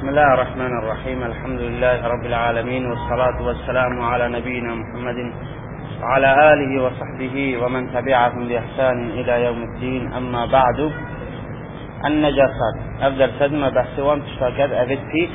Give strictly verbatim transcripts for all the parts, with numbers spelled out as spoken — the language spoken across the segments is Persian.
بسم الله الرحمن الرحيم. الحمد لله رب العالمين، والصلاة والسلام على نبينا محمد وعلى آله وصحبه ومن تبعهم بإحسان إلى يوم الدين. أما بعد، النجاسات أفضل صدمة بحثوان تشتاكد أفد فيك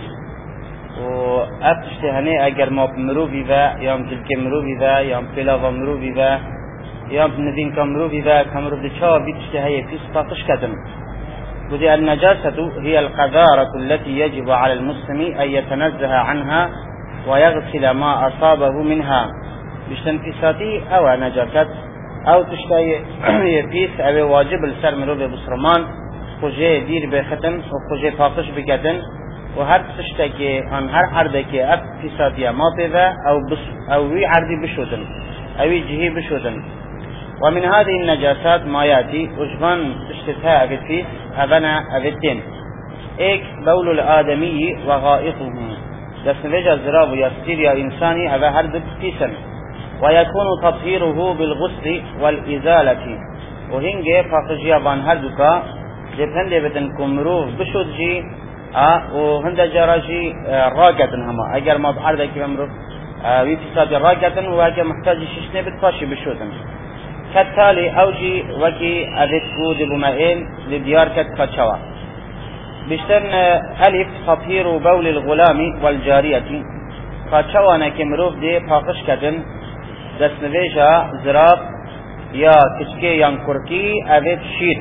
وأفتشتهني أجر ما بمروفي ذا يوم تلك مروفي ذا يوم بلاغ مروفي ذا يوم نذين كمروفي ذا كمروف دشا بتشتهي فيك تاقش كدم. ودي النجاسة هي القذارة التي يجب على المسلم أن يتنزه عنها ويغسل ما أصابه منها بشتنفساتي أو نجاسات أو تشتهي يفيس أو واجب السر مروفي بسرمان خوجه دیر بختن و خوجه پاکش بکردن و هر تشتکی آن هر عرضه که اب فسادی ما پیدا او بس او وی عرضی بشودن اوی جهی بشودن. و من هذه النجاسات ما يأتي وجبان اشتتها أفتفيس أبنا أفتين. ایک بول الآدمي وغائطه دسنوجه زراب يستير يا إنساني أبا هر بفتيسا ويكون تطهيره بالغسل والإزالة وهنجي فاقجيا بان هر دكا جبهنده بدن کمروف بشود جی و هنده جارا جی راکتن هما اگر ما بعرده که بمروف وی فساد راکتن و اگر محتاج ششنه بتفاشی بشودن. كالتالي أوجي وكي أذكو دبمائين لديار كتفتشوا بشتن ألف تطهير بول الغلام والجارية فتشوا نكمروف دي پاقش كدن دسنويجا زراب يا كشكي ينكركي أذب شير.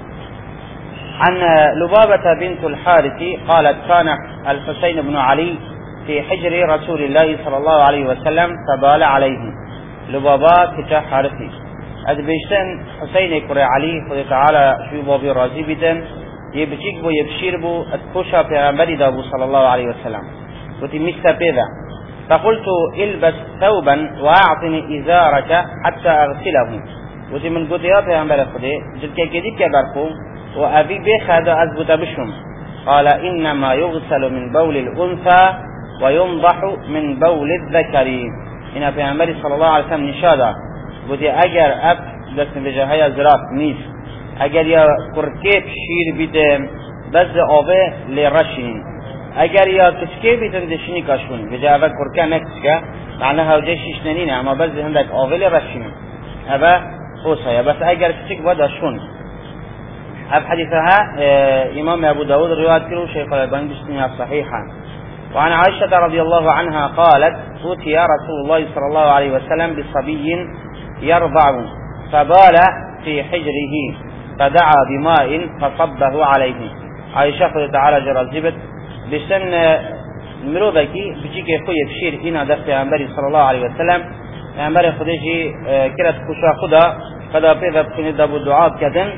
عن لبابة بنت الحارث قالت كان الحسين بن علي في حجر رسول الله صلى الله عليه وسلم فبال عليه. لبابة كتا حارثي أدبيشتن حسين كري علي خذ تعالى شو بابي راضي بدن يبشيك بو يبشير بو اتكوشا في دابو صلى الله عليه وسلم وتي مستبذا فقلت البس ثوبا واعطني إزارك حتى أغسله وتي من قلت يا پیغمبر خدي جلك كدي كبركو وأبي بخذ أزبط بشم. قال إنما يغسل من بول الأنثى وينضح من بول الذكر. هنا پیغمبر صلى الله عليه وسلم نشاده بودی اگر اب دست وجههای زراف نیست اگر یا کرکیب شیر بیدم بز آبه لرشین اگر یا کسکی بیدن دشینی کاشون وجه اوه کرکه نکسکه معنی هوجه شیشنینه اما بز هندک آبه لرشین اوه خوصه بس اگر کسک وداشون. اب حدیثها امام ابو داود روایت کرو شیخ الالبانی بسنها صحیحا. وعن عائشة رضي الله عنها قالت أوتي رسول الله صلى الله عليه وسلم بصبي يرضع فبال في حجره فدعا بماء فصبه عليه. عائشة خذ تعالى جرازبت بسن مروبكي بجيك خوي بشير إنا دفت أنبري صلى الله عليه وسلم أنبري خديجي كرت خشا خدا فدا بيذا بكني دابو دعاء كدن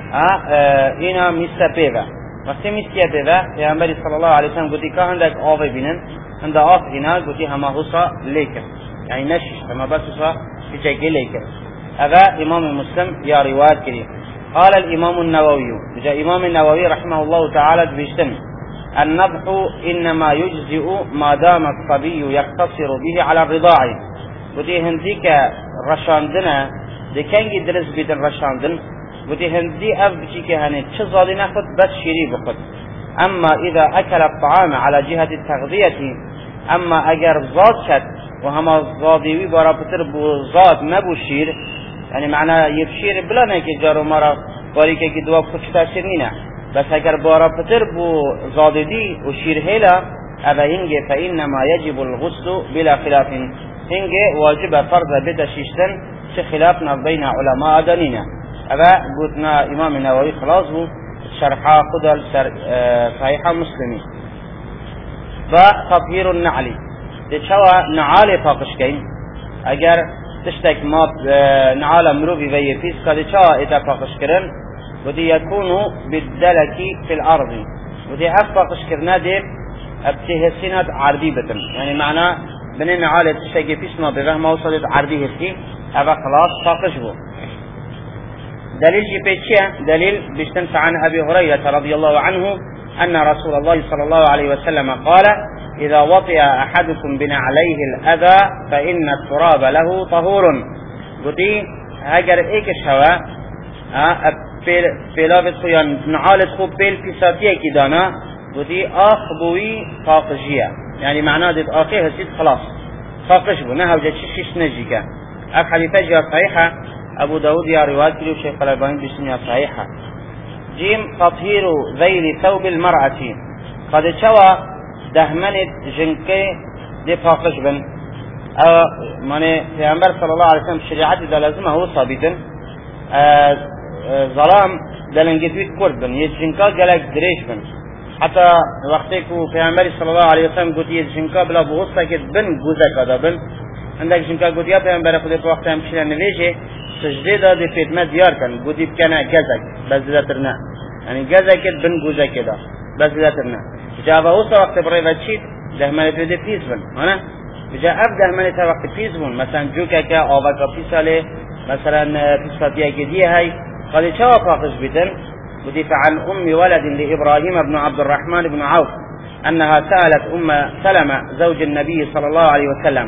إنا ميسا بيذا وقتی میسکیه بده پیامبری صلی الله علیه و سلم گفتی که هندک آوی بینن هند آف اینا گفتی همه حسا لیکن یعنی نشش اما بس حسا بچگی لیکن. هذا امام مسلم یا روایت کردی. قال الامام النووي جاء امام النووي رحمه الله تعالى بيشتم النضح انما يجزئ ما دام الصبي يقتصر به على الرضاع. گفتی هندیک رشاندنه دکنگی درس بیدن رشاندن ودي هندي أف بشيكي هني تشزادي ناخد بس شيري بخد. أما إذا أكل الطعام على جهة التغذية أما أجر زاد شد وهما زاديوي برا بتر بزاد نبو شير يعني معنى يبشير بلا نيكي جارو مرا باريكي كي دوا كتش تأثير نينا بس أجر برا بتر بزادي وشير هلا هذا هنجي فإنما يجب الغسل بلا خلاف. هنجي واجب فرض بدشيشتن خلافنا بين علماء دنينا. هذا قلنا امام النووي خلاص هو شرحا خدا صحيحة مسلمي. فتطهير النعل تشوى نعال فاقشكين اگر تشتك ما نعال مروفي في فيس قد تشوى اتا فاقشكرن ودي يكون بالدلك في الارض ودي اف فاقشكرنا دي ابتهسينات عرضي بتن يعني معنى بني نعال تشتك فيس ما بفهم وصلت عرضي هسي هذا خلاص فاقش بو. دليل جبتشيا دليل بيستنس عن أبي هريرة رضي الله عنه أن رسول الله صلى الله عليه وسلم قال إذا وطئ أحدكم بنعليه الأذى فإن التراب له طهور. قلتي هاجر إيك الشواء بيلافت خويا نعالت خوب بيل في ساتيه كدانا قدي آخ بوي فاقجية يعني معناه دي آخي هسيد خلاص فاقش بو نهو جا شش نجيكا اف حديثة جا صحيحة ابو داود يا رواية كليو شيخ الألباني بسنيا صحيحة. جيم تطهير ذيل ثوب المرأة قد شوى دهمنت جنكي دي فاقش بن او ماني في عمبر صلى الله عليه وسلم شريعت دا لازمه هو صابتا ظلام دلنجتويت كرد بن يجنكا قلق دريش بن حتى وقتك في عمبر صلى الله عليه وسلم قلت يجنكا بلا بغصة كد بن قوزك هذا بن عندك جنكا قلت يا في عمبر خذت وقت همشينا نويجي سجده دا دي فيتما ديار كان قلت بكنا قزك بس ذاترنا يعني قزك بن قوزك دا بس ذاترنا جابا وصا وقت بريفة شيد دهمانت دي فيز بن هنا جاء أبدا من توقف فيزمون مثلا جوكا كا أوفاكا فيسالي مثلا فيساتيا كديه هاي قد شوى فاقش بدن ودفع عن أم ولد لإبراهيم بن عبد الرحمن بن عوف أنها سألت أم سلمة زوج النبي صلى الله عليه وسلم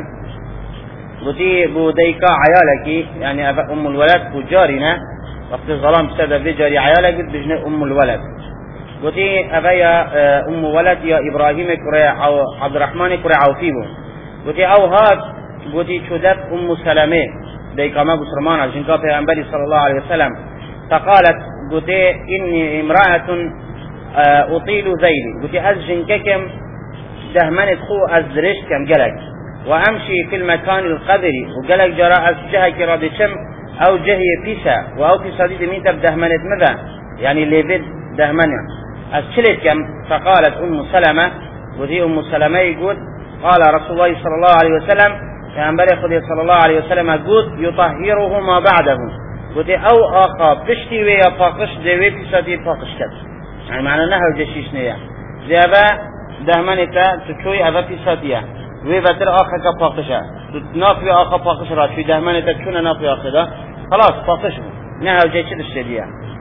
ودي بوديكا عيالك يعني أم الولد بجارنا وقت الظلام سادة بجاري عيالك بجن أم الولد ودي أبيا أم ولد يا إبراهيم كري أو عبد الرحمن كري عوفيبو قلت او هاد قلت شدت ام سلمة ديك ما بسرمان عشان كافي انبري صلى الله عليه وسلم فقالت قلت اني امرأة اطيل ذيلي قلت ازجن ككم دهمنت خو ازرش كم قلق وامشي في المكان القذري وقلق جراء ازجها كراد شم او جهي فيسا واو في صديد مين تب دهمنت ماذا يعني اللي بد دهمنة ازشلت كم فقالت ام سلمة قلت ام سلمة يقول قال رسول الله صلى الله عليه وسلم يا أنبري خذي صلى الله عليه وسلم قد يطهره ما بعده قد أو آخا بشتي ويا فاقش دوي بساتي فاقش كد يعني معنى نهو جشيش نيا زي أبا دهمانتا تشوي أبا بساتيا وي بتر آخا كفاقشا نافي آخا فاقش را شوي دهمانتا تشونا نافي آخا دا خلاص فاقش نهو جشيش الشديا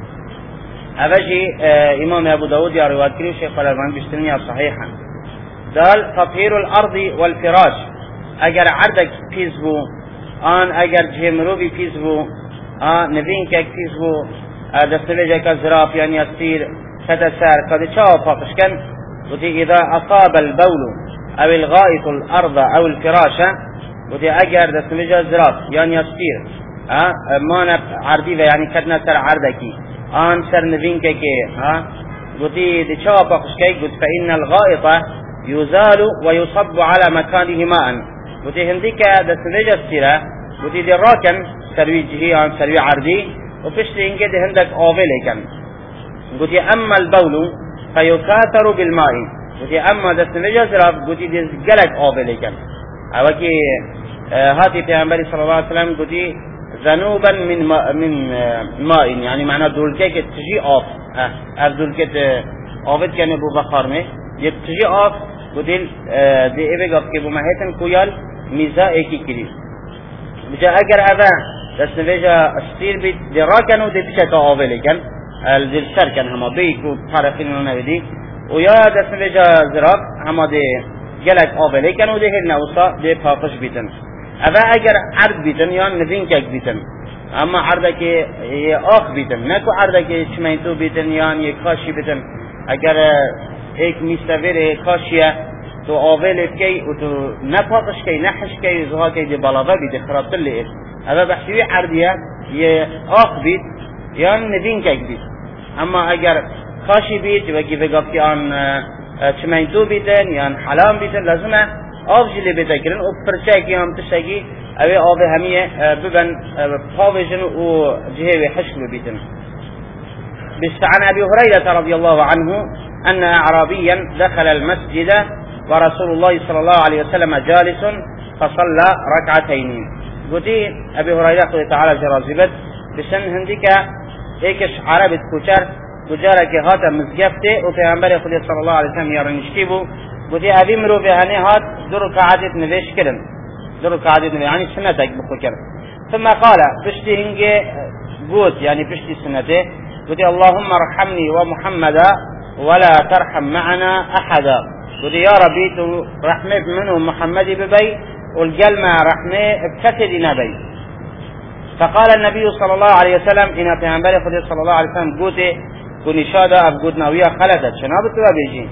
أبا جي آه إمام أبو داود يا رواد كريو شيخ الألباني بشتنيا صحيحا دال تطهير الأرض والفراش اگر عردك پیزبو آن اگر جمرو بی پیزبو آن نبین که پیزبو دستویجه که زراف یعنی استیر كتسار قد شاء فاقشكن وتي إذا أصاب البول أو الغائط الأرض أو الفراشة وتي أجر دستويجه زراف يعني استير ها ما عردي يعني كتنا سر عردكي آن سر نبين كي ها وتي دي شاء فاقشكي قلت فإن الغائط يزال ويصب على مكانه ماء وتي هنديك دستويجه استيرة وتي دي راكن سروي جهي عن سروي عردي وفشتي انجد هندك آويلي كان قلت أما البول فيكاثر بالماء قلت أما دستويجه زراف قلت دي جلك آويلي كان اوكي هاتي پیغمبر صلى الله عليه وسلم قلت ذنوبا من ماء من ماء يعني معنى دولكه که تجي آف اف دولكه آفت کنه بو بخار میں یہ تجي آف قلت دي ایوه گفت که بو مهیتن کویال میزا ایکی کری بجا اگر اوه دستویجه استیر بید دی راکن و دی پیچه که آوه کن دل سر کن هما بیک و طرفین رو نویدی و یا دستویجه زراف هما دی گلک آوه کن و دی هل نوسا دی پاقش بیتن اوه اگر عرد بیتن یا نوین کک بیتن اما عرده که آخ بیتن نکو عرده که چمینتو بیتن یا یک کاشی بیتن اگر ایک میستویر کاشیه تو آویل کی و تو نپاقش کی نحش کی زها کی دی بالاوه بید خرابت لی اوه بحثوی عردیه یه آخ بید یا نوین کک بید اما اگر کاشی بید و کی بگفت که آن چمینتو بیدن یا حلام بیدن لازمه آف جلی بیده کرن و پرچه کی هم تشتگی اوه آوه همیه ببن پاوشن و جهه و حشل بیدن. بس عن أبي هريرة رضي الله عنه أن أعرابيا دخل المسجد ورسول الله صلى الله عليه وسلم جالس فصلى ركعتين. قلت أبي هريرة قلت تعالى جرازبت بسن هندك ايكش عربت كوشار كجارة كهاتا مزقفته وفيهنبري قلت صلى الله عليه وسلم يرنشكيبو قلت أبي مرو فيهني هات در كعادت نفيش كرن در كعادت نفيش يعني سنتك بخكر ثم قال بشتي هنجي قلت يعني بشتي سنته قلت اللهم ارحمني ومحمدا ولا ترحم معنا أحدا قلت يا ربي رحمة منه محمد ببي والجلمة رحمة بكتد نبي. فقال النبي صلى الله عليه وسلم إن في عنبالي خدي صلى الله عليه وسلم قلت كوني شادا أبقود نوية خلدت شنابت بيجي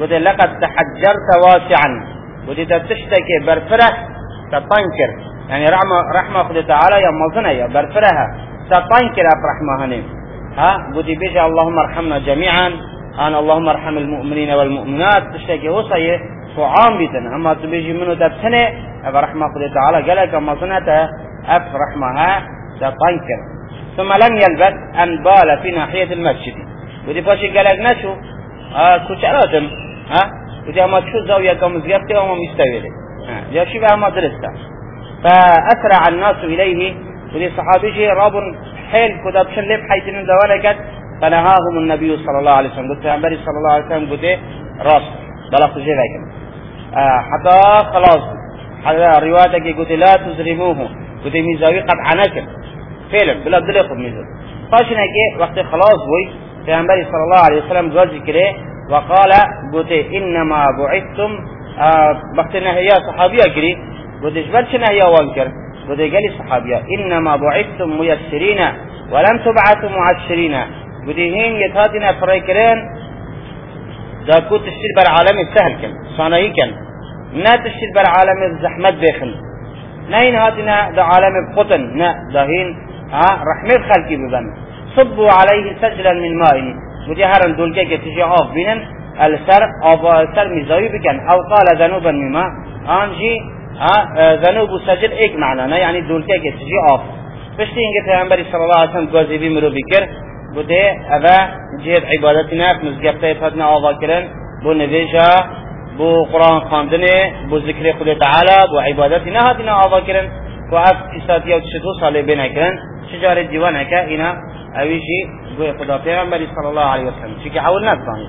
بودی لقد تحجرت واسعا، بودی تشتكي برفره تطنكر، يعني رحمة رحمة خد تعالى يا مظنة يا برفرها تطنكر أب رحمة هني ها بودي بيجي اللهم ارحمنا جميعا، أنا اللهم ارحم المؤمنين والمؤمنات تشتكي وصيه وعام بيتنا، أما تبيجي منه تبتنه أب رحمة خد تعالى قالك مظنة أب رحمها تطنكر. ثم لم يلبث أن بال في ناحية المسجد، بودي باشي قالك نشو آه كشراتم ها بودي أما تشو زاوية كمزيابته وما مستويله يا شيء ما درسته. فأسرع الناس إليه، ولي صحابي راب حيل كذا بشلب حيث من دوالكت، فنهاهم النبي صلى الله عليه وسلم. قلت عمري صلى الله عليه وسلم قلت راس بلغت جي ذاك آه حتى خلاص حتى روايتك قلت لا تزرموه، قلت ميزاوي قد عناكم فعلا بلا بدل ياخذ ميزاوي فاشنا كي وقت خلاص بوي في عمري صلى الله عليه وسلم قال ذكره وقال قلت إنما بعثتم آه وقتنا هي صحابية كري قلت اجبرتنا هي وانكر قلت قال صحابية إنما بعثتم ميسرين ولم تبعثوا معسرين، قلت هين يتهاتنا فريكرين دا كنت تشتري بالعالم السهل كن صانعي كن نا تشتري بالعالم الزحمت بيخن نين هاتنا دا عالم بقطن نا دا هين ها رحمة خلقي ببن صبوا عليه سجلا من ماء، قلت هرن دولكي تجي عاف بينن السر أو سر مزاوي بكن أو قال ذنوبا مما أنجي ها ذنوب سجل إيك معنا يعني دولكي تجي عاف فشتين قلت عمري صلى الله عليه وسلم قوزي بيمرو بكر قلت أبا جهد عبادتنا في مزقبتي فتنا عاضا كرن بو نبيجا بو قرآن خاندنه بو ذكر خود تعالى بو عبادتنا هاتنا عاضا كرن وعف إساتيا وتشتو صالي بينا كرن شجار الديوان هكا إنا أويجي بو خدا پیغمبر صلى الله عليه وسلم شكي حاول نفسه.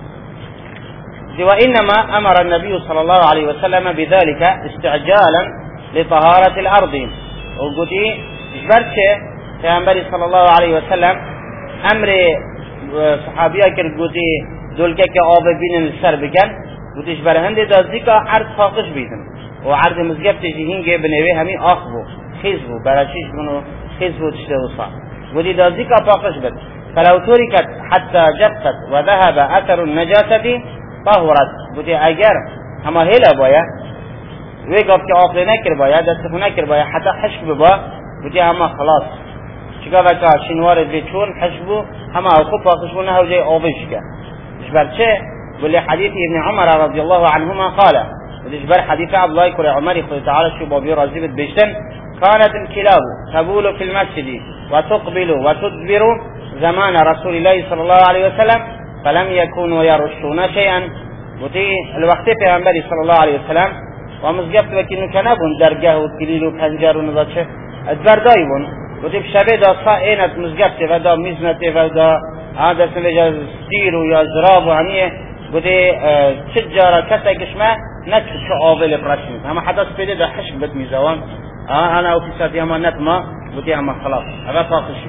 وإنما أمر النبي صلى الله عليه وسلم بذلك استعجالا لطهارة الأرض، وقلت اجبرت پیغمبر صلى الله عليه وسلم امر صحابيا كر قلت دولك كآب بين السر بكن قلت اجبر هند دازيكا عرض فاقش بيتن وعرض مزقب تجيهين جي بنوي همي آخبو خيزبو براشيش منو خيزبو تشتهو صح قلت دازيكا فاقش بيت فلو تركت حتى جفت وذهب أثر النجاسة طهرت، قلت اگر هما هلا بايا ويقف كآخر نكر بايا دستخو نكر بايا حتى حشك ببا قلت هما خلاص شكا بكا شنوار بيتشون حشبو هما اوكو فاقشبو نهو جاي اوبشكا اجبر چه قل حديث ابن عمر رضي الله عنهما قال اجبر حديث عبد الله كري عمر يقول تعالى شو بابي رازيبت بيشتن كانت الكلاب تبول في المسجد وتقبل وتدبر زمان رسول الله صلى الله عليه وسلم فلم يكونوا يرشون شيئا، وتي الوقت پیغمبر صلى الله عليه وسلم ومزقبت وكنو كنبون درگاه و کلیل و پنجر و نذاچه ادبردایی بون وتي بشبه دا صائنت مزقبت و دا مزنت و دا هذا سنجا ستير یا زراب و همیه وتي تجارة كسا كشما نتش شعابل برشمت هما حدث بيدي دا حشك بد ميزوان اه انا اوفيساتي هما نتما وتي هما خلاص هذا فاقشي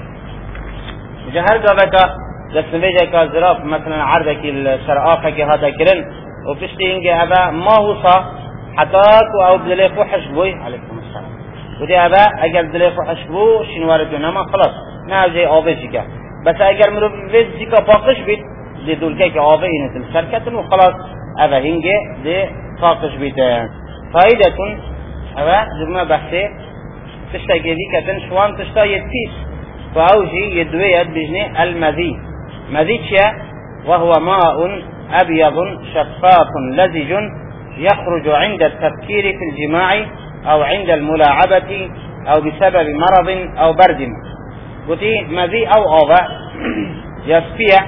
جهر قابتا دسنجا كزراب مثلا عردك الشرآخة هذا كرن وفشتي انجي هذا ما هو صح حتاك او بدليفو حشبوي عليكم السلام ودي هذا اگر بدليفو حشبو شنوارد نما خلاص ناوجي آبشي بس اگر مرو وزي كا باقش بيت دي دولكي كا آبه اينت الشركة وخلاص هذا هنجي دي باقش بيت. فائدة هذا جمع بحثي تشتا كذي كتن شوان تشتا يتفيس فاوجي يدويت بجني المذي مذي وهو ماء أبيض شفاف لزج يخرج عند التفكير في الجماع أو عند الملاعبة أو بسبب مرض أو برد. قلت مذي أو أوضع يصفيع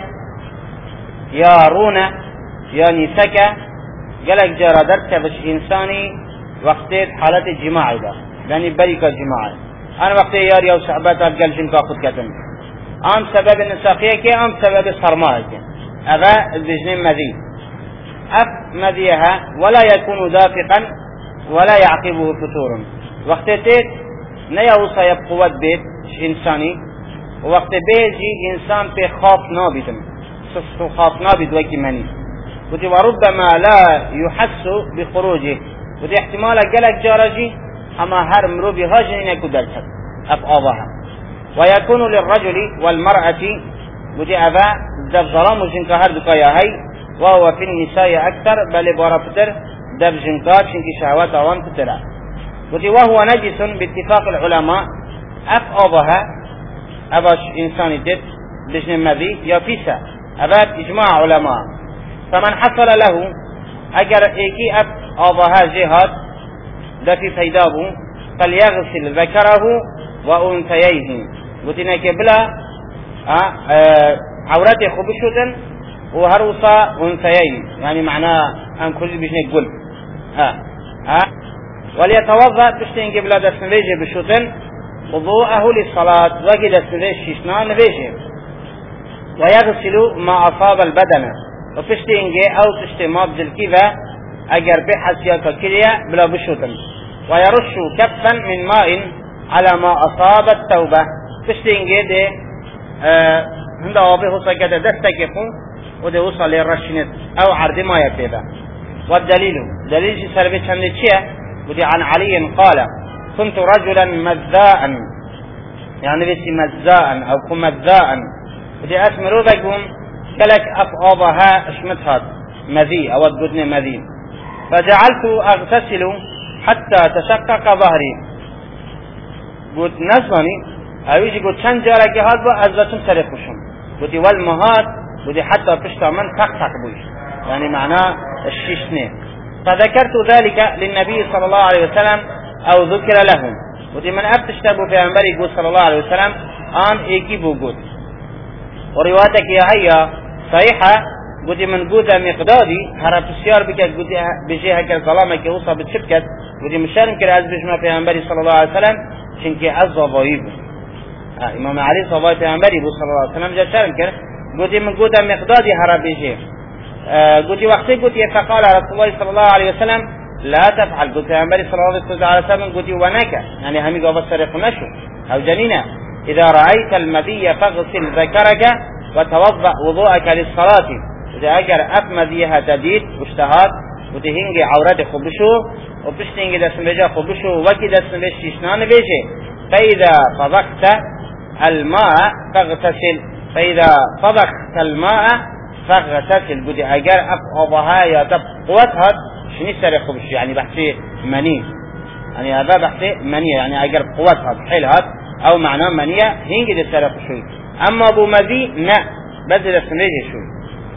يا رونا يا نسكة قالك جرادرت بش إنساني وقتت حالة الجماع ده يعني بريك الجماع أنا وقت ياري أو صحبات قال جنكا خد كتن أم سبب النساقية كي أم سبب الصرماء كي هذا البجنين مذي أف مذيها ولا يكون دافقا ولا يعقبه فتور وقت تيت نيوصى يبقوات بيت إنساني وقت بيجي إنسان في خاف نابدا سسو خاف نابد وكي مني ودي وربما لا يحس بخروجه ودي احتمال قلق جارجي أما هر مروبي هاجن يكو دلتك أف آباها ويكون للرجل والمرأة ودي أبا ذا ظلام جنك هردك يا هاي وهو في النساء أكثر بل بارا فتر دب جنكات شنكي شهوات آوان فترة قلتي وهو نجس باتفاق العلماء أف أبها أباش إنسان دد بجن مذي يا فيسا أبات إجماع علماء فمن حصل له أجر إيكي أف أبها جهاد دفي فيدابه فليغسل ذكره وأنثييه قلت إنك بلا عورته خبشوتا وهروسا أنثيين يعني معناه أن كل بجنك قل ها ها وليتوضأ تشتين قبل دسنبيجي بشوتن وضوءه للصلاة وقد دسنبيج شيشنا نبيجي ويغسل ما أصاب البدن وتشتين أو تشتين ما بذل كذا أجر بحسيات الكلية بلا بشوتن ويرش كفا من ماء على ما أصاب التوبة تشتين دي هنده آبه سكت دستكفو وده وصل للرشنت أو عرض ما يبتدا والدليل دليل سلبي شمد شيء وده عن علي قال كنت رجلا مذاء يعني بس مذاء أو كمذاء وده أسمرو بكم كلك أفعابها اشمتها مذي أو الددن مذي فجعلت أغتسل حتى تشقق ظهري قلت نصني أويجي قلت شن جارك هاد با أزلتم سرقشم قلت والمهات قلت حتى بشتا من تقطق بوش يعني معناه الشيشنة فذكرت ذلك للنبي صلى الله عليه وسلم أو ذكر لهم قلت من أبتشتبه في أنبري قلت صلى الله عليه وسلم آن إيكي بو قلت وروايتك يا هيا صحيحة قلت من قلت مقدادي هرب السيار بك قلت بجيها كالظلامة كوصة بتشبكت قلت مشارم كلا أزبش ما في أنبري صلى الله عليه وسلم شنكي أزا ضايبه آه امام علي صلى پیامبری بود صلی الله علیه وسلم جا شرم کرد گویی من گویم مقداری هر بیشه گویی وقتی گویی فقال رسول الله صلی الله علیه وسلم لا تفعل گویی پیامبری صلی الله علیه وسلم گویی ونکه یعنی همی گفت سرق نشو او جنینا اذا رأيت المذي فاغسل ذكرك وتوضأ وضوءك للصلاة اذا اگر اف مذیها جدید اشتهاد گویی هنگی عورت خوبشو و پشتینگی دست میجا خوبشو وکی دست میجش نان بیشه فإذا طبخت الماء فاغتسل فإذا طبخت الماء فاغتسل بدي أجر أبها يا تب قوتها شنو سر خبش يعني بحثي مني يعني هذا بحثي منية يعني أجر قوتها بحيلها أو معناه منية هنجي دي سر خشوي أما أبو مذي لا بدل السنية شوي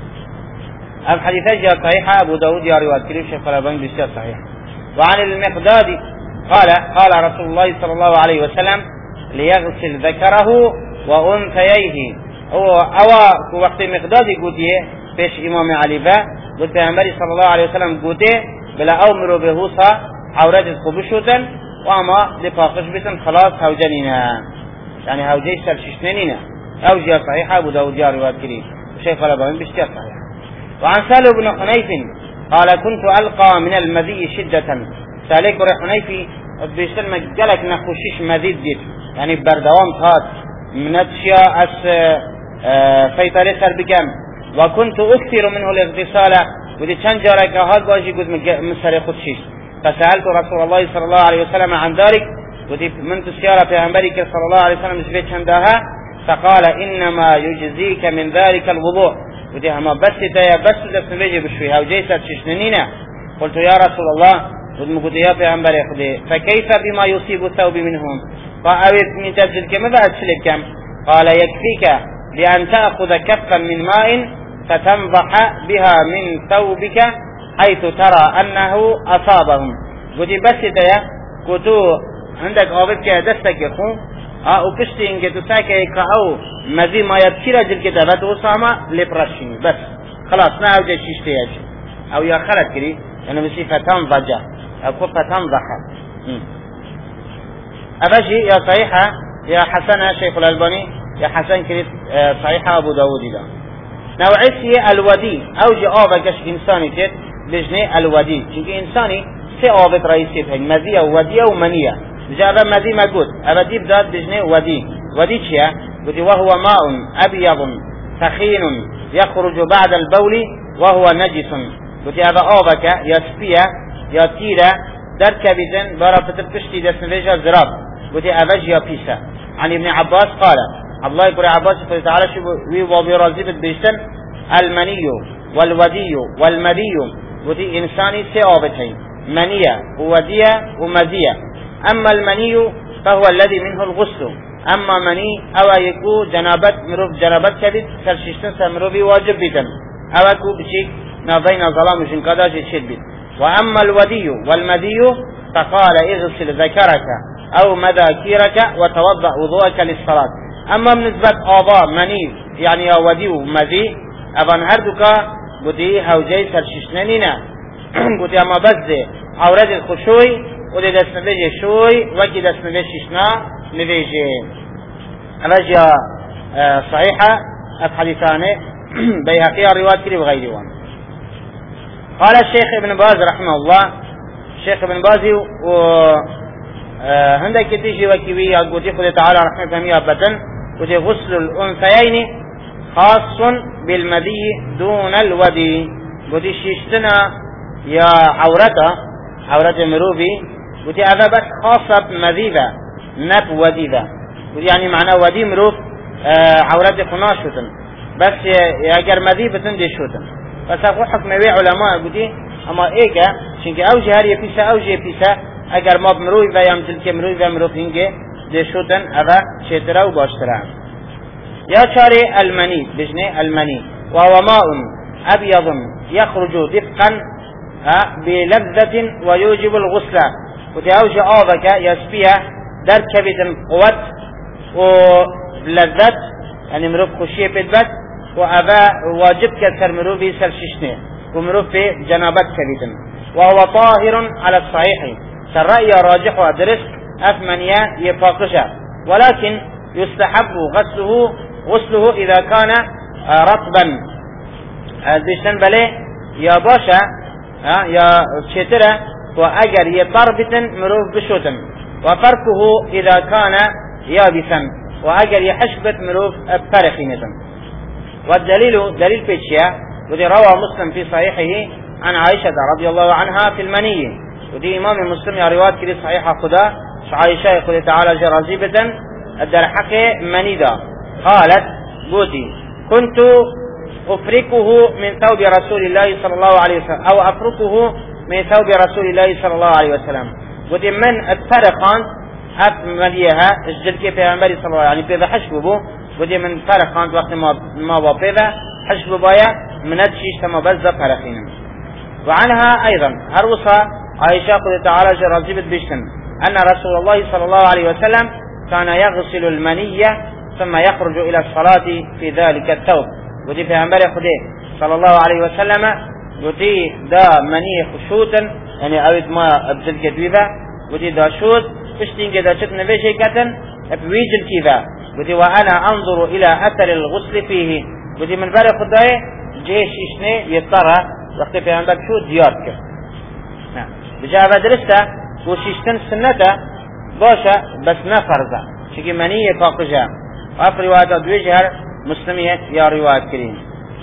الحديث جاء صحيحة أبو داود يا رواية كريم شيخ الألباني بيشتغل صحيح وعن المقداد قال قال رسول الله صلى الله عليه وسلم ليغسل ذكره وأنثييه هو أو وقت مقداد قوتيه بيش إمام علي با قلت پیغمبری صلى الله عليه وسلم قوته بلا أمر بهوصا عورات خبشوتا وأما لفاقش بسن خلاص هوجنينا يعني هوجي سرششنينينا أوجي صحيحة أبو داود يا رواية كريم الشيخ الألباني بيشتغل صحيح وعن سالم بن حنيف قال كنت ألقى من المذي شدة سالك حنيفي بيشتغل مجالك نخوشيش مذيد ديت يعني بردوام هات من أشياء أس في طريق بكم وكنت أكثر منه الاغتسال ودي كان جارك هات باجي قد مسر خدشيش فسألت رسول الله صلى الله عليه وسلم عن ذلك ودي من تسيارة في أمريكا صلى الله عليه وسلم جبت شندها فقال إنما يجزيك من ذلك الوضوء ودي هما بس تيا بس دفن بيجي بشويها وجيسة تشنينينا قلت يا رسول الله قلت يا في أمريكا فكيف بما يصيب الثوب منهم فأويت من تبذل كم بعد شلك كم قال يكفيك بأن تأخذ كفا من ماء فتنضح بها من ثوبك حيث ترى أنه أصابهم قلت بس تيا قلت عندك غابت دستك يخون اه وكشتي انك تساكي كأو مذي ما يبكي رجل كتابات وصامة لبرشيني بس خلاص ما اوجه شيشتي يجي او يا خلت كري انا بسي فتنضج او كو فتنضح ابجي يا صحيحة يا حسنة شيخ الألباني يا حسن كري صحيحة ابو داود دا نوعيسي الودي اوجي آبكش انساني تيت بجني الودي چونك انساني سي آبت رئيسي بهن مذي او ودي او منية جاء مذي ما قلت أبدي بدأت بجني ودي ودي شيء قلت وهو ماء أبيض ثخين يخرج بعد البول وهو نجس قلت هذا آبك يا سبيا يا تيرا درك بزن برا فتبشتي دسم فيجا زراب قلت أبج يا بيسا عن ابن عباس قال الله يقول عباس فتعالى شو وي وبرازيب بيشتن المني والودي والمدي ودي إنساني سيابتين منية وودية ومزية. أما المني فهو الذي منه الغسل، أما مني أو يكو جنابت مروف جنابت كبير سرششتن سمروفي واجب بيتن أو يكو بشيك نابين ظلام جنكادا جيشد بيت. وأما الودي والمدي فقال اغسل ذكرك أو مذاكيرك وتوضأ وضوءك للصلاة. أما بالنسبة آباء مني يعني ودي ومذي أبان هردوكا بودي هوجي سرششنينينا بودي أما بزي عورد الخشوي ودي دست نبيجي شوي وكي دست نبيجي ششنا نبيجي أبجي صحيحة الحديثاني بيهقية رواية كري وغيره. قال الشيخ ابن باز رحمه الله، الشيخ ابن باز و هندك تيجي وكيوي يقول خذ تعالى رحمه الله أبدا ودي غسل الأنثيين خاص بالمذي دون الودي ودي شيشتنا يا عورته عورة مروبي ودي هذا بس خاصة بمذيذة نب وديذة ودي يعني معناه ودي مروف آه عورة خناشوتن بس يأجر مذيبة دي شوتن بس أقول حكم بيع علماء ودي أما إيجا شنك أوجه هري بيسا أوجه بيسا أجر ما بمروي بيام تلك مروي بمروف هنجي دي شوتن هذا شترا وباشترا. يا شاري المني بجني المني وهو ماء أبيض يخرج دفقا بلذة ويوجب الغسل وتأوجه آذك يسبيها در كبد قوت ولذة يعني مروف خشية بدبت وأبا واجب كسر مروفي سرششنه ومروف في جنابت كبد وهو طاهر على الصحيح سرأي راجح ودرس أثمانية يفاقشة ولكن يستحب غسله غسله إذا كان رطبا ديشتن بلي يا باشا يا شترة وأجر يطربتن مروف بشوتن وفركه إذا كان يابسا وأجر يحشبت مروف الترخينة. والدليل دليل بيتشيا ودي روى مسلم في صحيحه عن عائشة رضي الله عنها في المني ودي إمام مسلم يا روايات كده صحيحة خدا عائشة يقول تعالى جرازيبة الدرحق منيدا قالت بودي كنت أفركه من ثوب رسول الله صلى الله عليه وسلم أو أفركه من ثوب رسول الله صلى الله عليه وسلم ودي من الفرقان أف مليها الجل كيف يعمل صلى الله عليه وسلم يعني حشبه ودي من فرقان وقت ما ما وبيذا حشب بايا من الشيش ثم بزة فرقين. وعنها أيضا هروسا عائشة قد تعالى جرازيبت بيشتن أن رسول الله صلى الله عليه وسلم كان يغسل المنية ثم يخرج إلى الصلاة في ذلك الثوب ودي في عمبر خديه صلى الله عليه وسلم ودي دا مني خشوتا يعني أود ما أبزل كدويبا ودي دا شوت فشتين كدا شت نبيشي كتن بويجل كذا ودي وأنا أنظر إلى أثر الغسل فيه ودي من بر خداه جيش إشني يضطر وقت في عمبر شو ديارك نعم بجابة درسته وشيشتن سنته باشا بس نفرزه شكي مني فاقجا وفي رواية دويجهر مسلمية يا رواية كريم.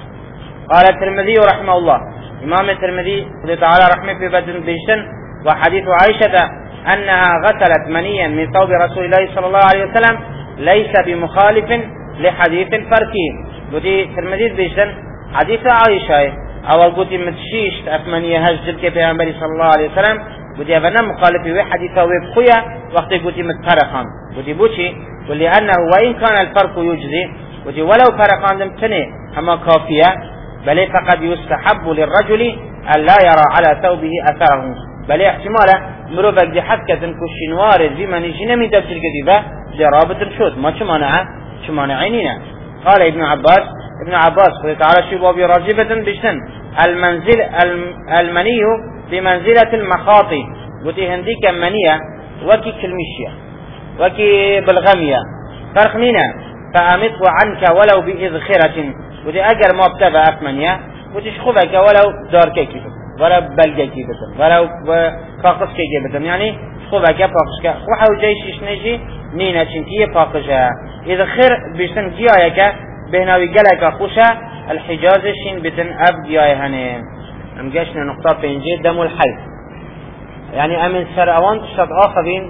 قال الترمذي رحمه الله إمام الترمذي قل تعالى رحمه في بدن بيشتن وحديث عائشة أنها غسلت منيا من ثوب رسول الله صلى الله عليه وسلم ليس بمخالف لحديث الفركي ودي الترمذي بيشتن حديث عائشة أو قلت متشيش أثمانية هجل كيف ينبري صلى الله عليه وسلم ودي أبنا مخالف في حديثه وبخيا وقت قلت متفرقا ودي بوشي ولأنه وإن كان الفرق يجزي ودي ولو فرقان دمتني أما كافية بل فقد يستحب للرجل أن لا يرى على ثوبه أثره بل احتمالا مروفك دي حسكة كشنوار زي ما نجينا من تبتل كذبة جرابة شوت ما شمانع شمانع عينينا. قال ابن عباس ابن عباس قال تعالى شباب راجبة بشتن المنزل المني بمنزلة المخاطي ودي هنديك منية وكي كلمشية وكي بلغمية فرق نينا فأمطه عنك ولو بإذخرة ودي أجر ما ابتبع أثمانية ودي شخوفك ولو دار كيكي ولو بلغة كيكي ولو فاقس كيكي يعني شخوفك فاقس كيكي وحاو جيش نجي نينا شنكية فاقشها إذخر بشتن جيايك بهناوي قلق خوشة الحجاز شين بتن أب جيايهانين أم جاشنا نقطة بينجي دم الحيث يعني أمن سرعوان تشتد آخرين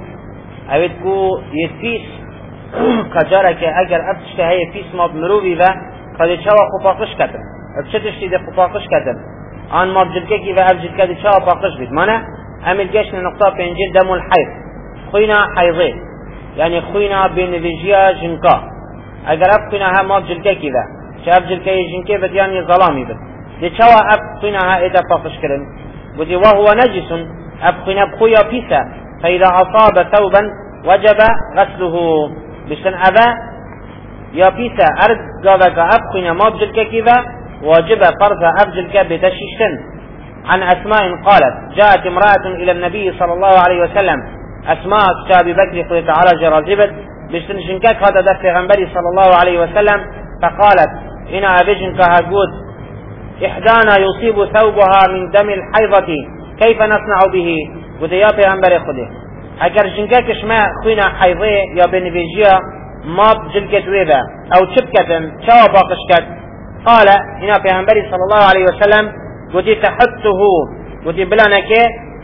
أبدكو يتفيس كجارك أجر أبتشت هاي فيس ما بمروبي ذا قد يتشوى خفاقش كتن چه تشتی ده پاکش کردن آن ما بجلکه کی و اف جلکه ده چه پاکش بید مانه امیر گشت نقطه پنجه دم الحیض خوینا حیضه یعنی خوینا بینویجیا جنکا اگر اف خوینا ها ما بجلکه کی و چه اف جلکه جنکه بد یعنی ظلامی بد ده چه اف خوینا ها ایده پاکش کردن بودی وهو نجس اف خوینا بخویا پیسه فاذا اصاب ثوبا وجب غسله بشتن أبا يا بيسا أرد قابك أبقنا ما بجلك كذا واجب فرض أبجلك بتشيشتن عن أسماء قالت جاءت امرأة إلى النبي صلى الله عليه وسلم أسماء كتاب بكر قل تعالى جرازبت بشتن شنكك هذا دفع غنبري صلى الله عليه وسلم فقالت إنا أبجنك هقود إحدانا يصيب ثوبها من دم الحيضة كيف نصنع به قد يا پیغمبر خده اگر جنگکش ما خوینا حیضه یا بنویجیا ما بجلکت ویده او چپ کتن چاو باقش کت قال اینا پیغمبری صلی الله علیه وسلم گوتی تحته گوتی بلانکه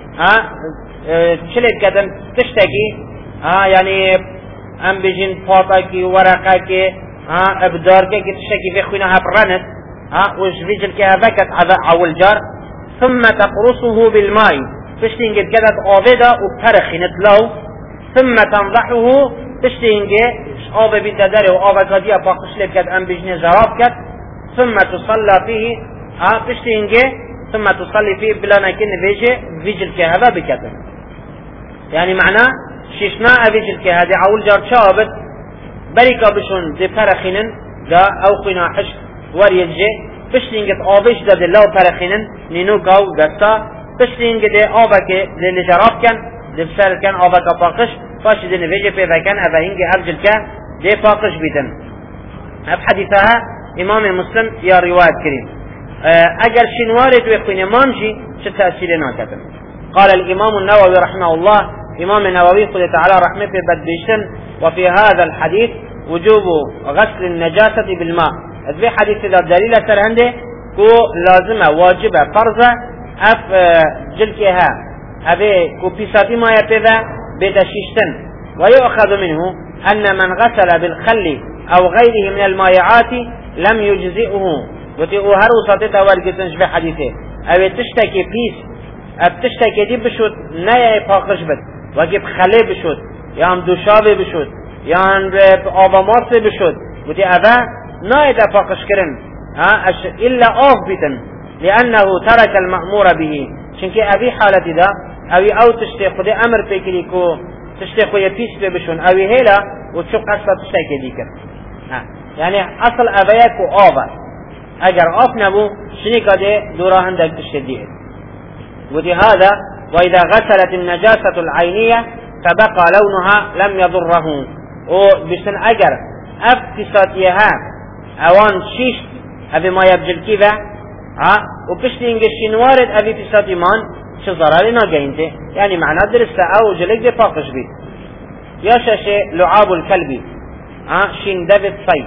چلت کتن تشتکی یعنی ام بجن پاتا ورقه که ابدار که تشتکی في خوینا هبرنت وش في جلکه هفکت عول جار ثم تقرصه بالماء تشتينجي كذا آبدا وبرخينت لو ثم تنضحه تشتينجي آب بيتداري وآب كديا باقش لكت أم بجني جراب كت ثم تصلى فيه ها تشتينجي ثم تصلي فيه بلا نكين بيجي فيجل كهذا بكتن يعني معناه ششنا فيجل كهذا عول جار شابت بريكا بشون دي برخينن دا أو قنا حشت وريجي تشتينجي آبش دا دي لو برخينن نينو كاو دستا تشتين قد آبك اللي جراب كان دفسر كان آبك باقش فاش دي نفيجي بيبا كان أفهنج أفجل كان دي باقش بيتن أف حديثها إمام مسلم يا رواية كريم أجر شنوارد ويقين مامشي شو تأثير ناكتن قال الإمام النووي رحمه الله إمام النووي قل تعالى رحمه في بديشن وفي هذا الحديث وجوب غسل النجاسة بالماء في حديث إذا دليل سر عنده كو لازمة واجبة فرضة اف جلكها ابي كوبيساتي ما يبدا بتشيشتن ويؤخذ منه ان من غسل بالخل او غيره من المائعات لم يجزئه وتؤهر صدته ورقتنش في حديثه او تشتكي بيس اب تشتكي دي بشوت نيا باقش بد وجب خلي بشوت يام دوشابه بشوت يان اباماس بشوت وتي ابا نايدا باقش كرن ها الا اوف بيتن لأنه ترك المأمور به شنك أبي حالة دا أبي أو تشتيخ دي أمر بكريكو تشتيخ يبيس بشون أبي هلا وتشوف قصة تشتيك ديكر يعني أصل أبيك وآبا أجر آف نبو شنك دي دورا عندك تشتديه ودي هذا وإذا غسلت النجاسة العينية فبقى لونها لم يضره وبسن أجر أفتساتيها أوان شيش أبي ما يبجل كذا ها وبشتي انجشين وارد ابي في ساتيمان شو ضرر ناقينته يعني معناه درسته او جلك دي فاقش بيت يا شاشي لعاب الكلب ها شين دبت صيد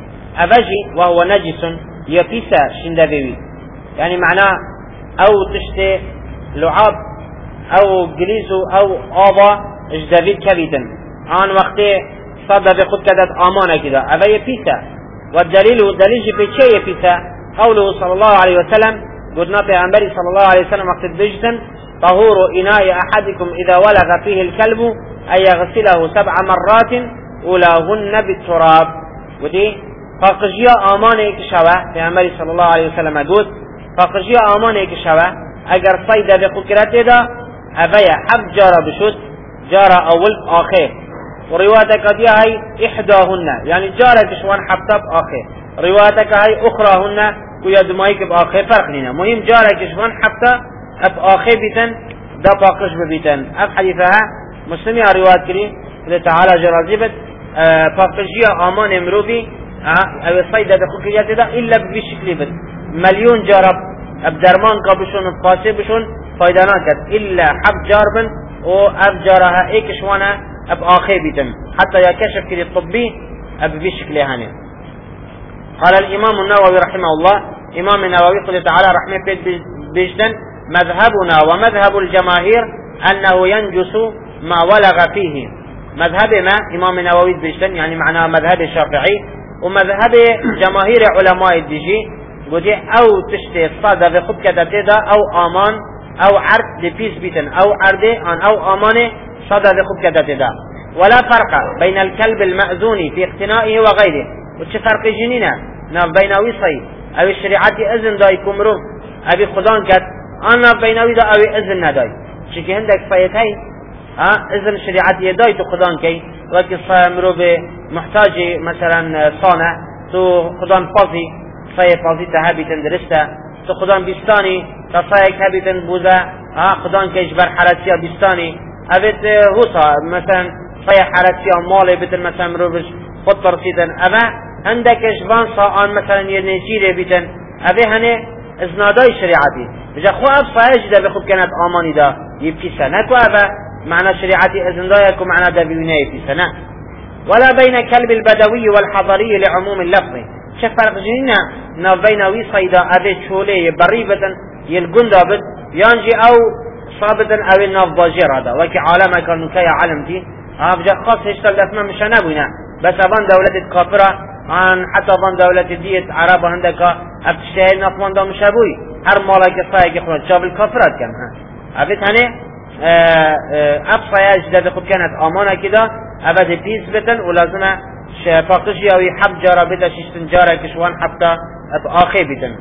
ابجي وهو نجس يبيسا شين دبوي يعني معناه او تشتي لعاب او جليزو او ابا اجدبيت كبيتا عن وقته صدى بخد كدت امانه كده ابا يبيسا والدليل والدليل بيتشي يبيسا قوله صلى الله عليه وسلم قلنا بأنبري صلى الله عليه وسلم وقت بجتن طهور إناء أحدكم إذا ولغ فيه الكلب أن يغسله سبع مرات أولاهن بالتراب ودي فقجيا آمانه كشوة بأنبري صلى الله عليه وسلم قلت فقجيا آمانه كشوة أجر صيدا بقكرته دا أبيا حب جارة بشد جارة أول آخر وروايتك دي هاي إحداهن يعني جارة كشوان حبتب آخر روايتك هاي أخرى هن ويد مايك بآخر فرق لنا مهم جارة كشوان حتى أب آخر بيتن دا باقش ببيتن أب حديثها مسلمي رواية كريم إذا تعالى جرازيبت باقشية آمان امروبي أو الصيدة دخل كريات دا إلا بشكل بد مليون جارب أب درمان قابشون بقاسي بشون فايدانات إلا حب جاربن و أب جارها اي كشوانا أب آخر بيتن حتى يكشف كري الطبي أب بشكل هاني قال الإمام النووي رحمه الله إمام النووي قل تعالى رحمه بجدن مذهبنا ومذهب الجماهير أنه ينجس ما ولغ فيه مذهبنا إمام النووي بجدن يعني معناه مذهب الشافعي ومذهب جماهير علماء الدجي گوتی او تشت صاد و خوب کدته دا او آمان او عرض لپیس بیتن او عرض آن او آمان صاد و خوب کدته دا. ولا فرق بين الكلب المأذون في اقتنائه وغيره. وش فرق جنينه ناف بينوي صي او الشريعة اذن داي كمرو ابي خدان كت انا بينوي دا او اذن نداي شكي هندك صيتي ها اذن شريعة داي تو خدان كي وكي صامرو بمحتاج مثلا صانع تو خدان فاضي صي فاضي تهابي تندرسته تو خدان بيستاني تصايك هابي تنبوزه ها خدان كيش بر حرسيا بيستاني ابيت هوصا مثلا صي حرسيا مالي بتن مثلا مروبش خود ترسيدن اما عندك جبان صان مثلا ينجيري بيتن ابي هني ازناداي شريعتي بجا خو اب صايج ده بخوب كانت اماني ده يبكي سنه وابا معنى شريعتي ازندايك ومعنى ده بيناي في سنه. ولا بين كلب البدوي والحضري لعموم اللفظ. شوف فرق جنينا نا بينوي صيدا ابي تشولي بريبه يلقندا بد ينجي او صابتا او النافضاجير هذا وكي عالمه كانوا كي علمتي ها بجا خاص هشتل دفنا مش نبوينا بس ابان دولة كافرة عن حتى ابان دولة ديت عرب عندك افتشتهي نطمان دا مشابوي هر مالك صايق اخوان جاب الكافرات كان ها ابت هني ابصى يجد بخب كانت امانة كده ابد بيس بتن ولازمه فاقشي او يحب جارة بدا ششتن جارة كشوان حتى اخي بتن.